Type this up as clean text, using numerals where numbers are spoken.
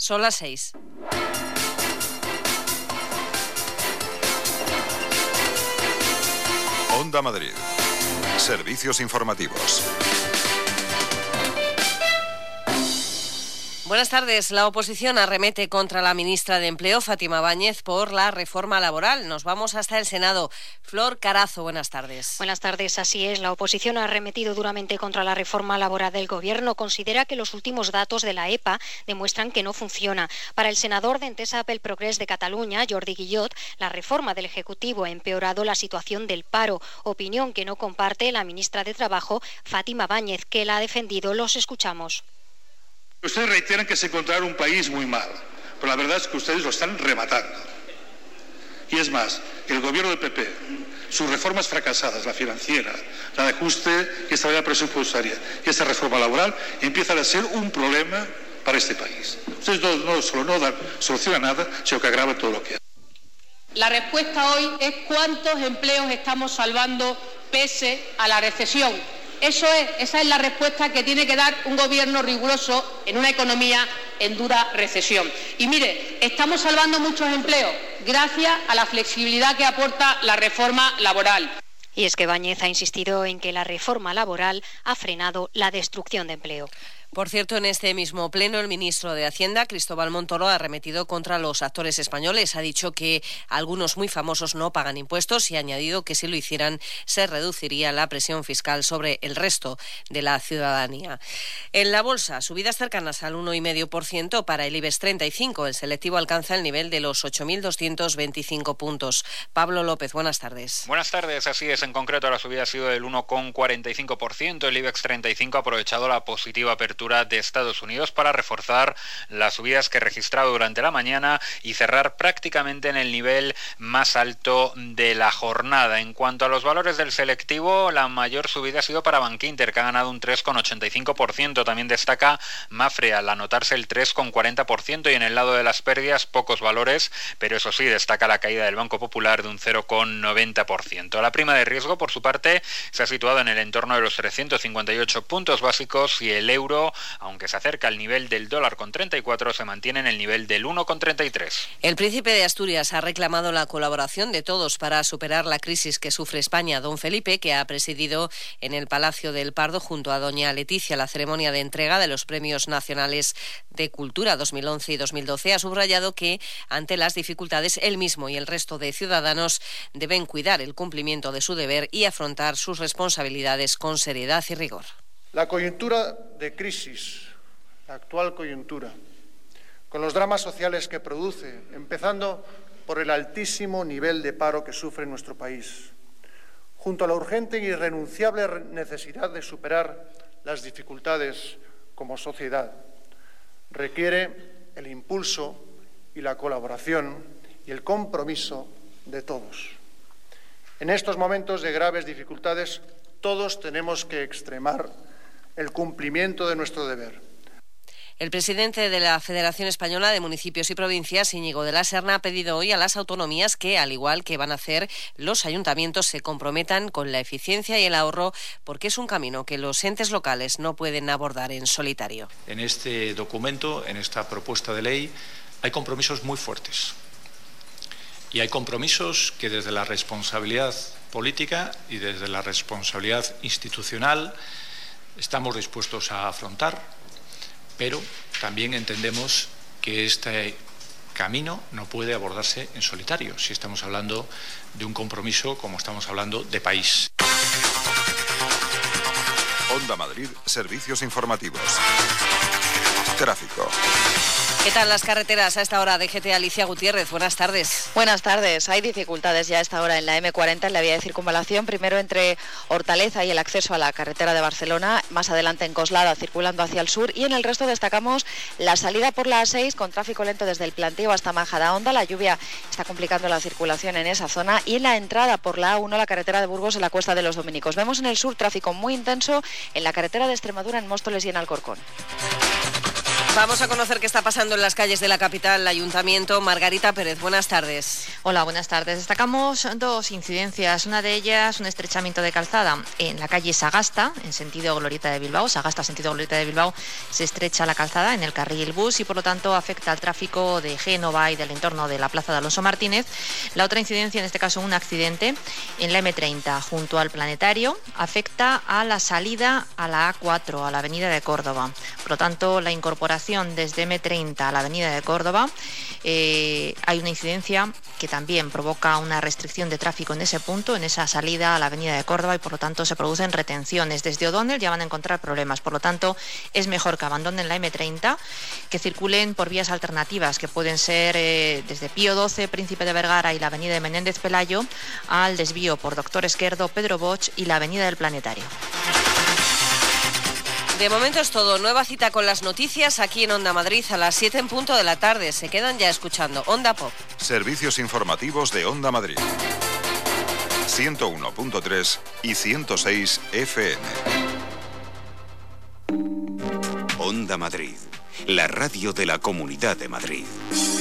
Son las 6. Onda Madrid. Servicios informativos. Buenas tardes. La oposición arremete contra la ministra de Empleo, Fátima Báñez, por la reforma laboral. Nos vamos hasta el Senado. Flor Carazo, buenas tardes. Buenas tardes. Así es. La oposición ha arremetido duramente contra la reforma laboral del Gobierno. Considera que los últimos datos de la EPA demuestran que no funciona. Para el senador d'Entesa pel Progrés de Cataluña, Jordi Guillot, la reforma del Ejecutivo ha empeorado la situación del paro. Opinión que no comparte la ministra de Trabajo, Fátima Báñez, que la ha defendido. Los escuchamos. Ustedes reiteran que se encontrará un país muy mal, pero la verdad es que ustedes lo están rematando. Y es más, el gobierno del PP, sus reformas fracasadas, la financiera, la de ajuste y estabilidad presupuestaria y esta reforma laboral, empiezan a ser un problema para este país. Ustedes no solo no dan solución a nada, sino que agravan todo lo que hacen. La respuesta hoy es cuántos empleos estamos salvando pese a la recesión. Esa es la respuesta que tiene que dar un gobierno riguroso en una economía en dura recesión. Y mire, estamos salvando muchos empleos gracias a la flexibilidad que aporta la reforma laboral. Y es que Báñez ha insistido en que la reforma laboral ha frenado la destrucción de empleo. Por cierto, en este mismo pleno, el ministro de Hacienda, Cristóbal Montoro, ha arremetido contra los actores españoles. Ha dicho que algunos muy famosos no pagan impuestos y ha añadido que si lo hicieran se reduciría la presión fiscal sobre el resto de la ciudadanía. En la bolsa, subidas cercanas al 1,5% para el IBEX 35. El selectivo alcanza el nivel de los 8.225 puntos. Pablo López, buenas tardes. Buenas tardes, así es. En concreto, la subida ha sido del 1,45%. El IBEX 35 ha aprovechado la positiva apertura de Estados Unidos para reforzar las subidas que ha registrado durante la mañana y cerrar prácticamente en el nivel más alto de la jornada. En cuanto a los valores del selectivo, la mayor subida ha sido para Bankinter, que ha ganado un 3,85%. También destaca Mafre, al anotarse el 3,40%, y en el lado de las pérdidas pocos valores, pero eso sí, destaca la caída del Banco Popular de un 0,90%. La prima de riesgo, por su parte, se ha situado en el entorno de los 358 puntos básicos y el euro, aunque se acerca al nivel del dólar con 34, se mantiene en el nivel del 1,33. El príncipe de Asturias ha reclamado la colaboración de todos para superar la crisis que sufre España. Don Felipe, que ha presidido en el Palacio del Pardo junto a doña Leticia la ceremonia de entrega de los Premios Nacionales de Cultura 2011 y 2012, ha subrayado que ante las dificultades él mismo y el resto de ciudadanos deben cuidar el cumplimiento de su deber y afrontar sus responsabilidades con seriedad y rigor. La coyuntura de crisis, la actual coyuntura, con los dramas sociales que produce, empezando por el altísimo nivel de paro que sufre nuestro país, junto a la urgente e irrenunciable necesidad de superar las dificultades como sociedad, requiere el impulso y la colaboración y el compromiso de todos. En estos momentos de graves dificultades, todos tenemos que extremar el cumplimiento de nuestro deber. El presidente de la Federación Española de Municipios y Provincias, Íñigo de la Serna, ha pedido hoy a las autonomías que, al igual que van a hacer los ayuntamientos, se comprometan con la eficiencia y el ahorro, porque es un camino que los entes locales no pueden abordar en solitario. En este documento, en esta propuesta de ley, hay compromisos muy fuertes. Y hay compromisos que desde la responsabilidad política y desde la responsabilidad institucional estamos dispuestos a afrontar, pero también entendemos que este camino no puede abordarse en solitario, si estamos hablando de un compromiso como estamos hablando de país. Onda Madrid, servicios informativos. Tráfico. ¿Qué tal las carreteras a esta hora? DGT Alicia Gutiérrez, buenas tardes. Buenas tardes. Hay dificultades ya a esta hora en la M40, en la vía de circunvalación, primero entre Hortaleza y el acceso a la carretera de Barcelona, más adelante en Coslada, circulando hacia el sur, y en el resto destacamos la salida por la A6 con tráfico lento desde el Plantío hasta Majadahonda. La lluvia está complicando la circulación en esa zona, y en la entrada por la A1, la carretera de Burgos, en la Cuesta de los Dominicos. Vemos en el sur tráfico muy intenso en la carretera de Extremadura, en Móstoles y en Alcorcón. Vamos a conocer qué está pasando en las calles de la capital, el Ayuntamiento. Margarita Pérez, buenas tardes. Hola, buenas tardes. Destacamos dos incidencias. Una de ellas, un estrechamiento de calzada en la calle Sagasta, en sentido Glorieta de Bilbao. Sagasta, sentido Glorieta de Bilbao, se estrecha la calzada en el carril bus y por lo tanto afecta al tráfico de Génova y del entorno de la plaza de Alonso Martínez. La otra incidencia, en este caso un accidente en la M30 junto al Planetario, afecta a la salida a la A4, a la avenida de Córdoba. Por lo tanto, la incorporación desde M30 a la avenida de Córdoba, hay una incidencia que también provoca una restricción de tráfico en ese punto, en esa salida a la avenida de Córdoba, y por lo tanto se producen retenciones. Desde O'Donnell ya van a encontrar problemas, por lo tanto es mejor que abandonen la M30, que circulen por vías alternativas que pueden ser desde Pío XII, Príncipe de Vergara y la avenida de Menéndez Pelayo al desvío por Doctor Esquerdo, Pedro Bosch y la avenida del Planetario. De momento es todo. Nueva cita con las noticias aquí en Onda Madrid a las 7 en punto de la tarde. Se quedan ya escuchando Onda Pop. Servicios informativos de Onda Madrid. 101.3 y 106 FM. Onda Madrid, la radio de la Comunidad de Madrid.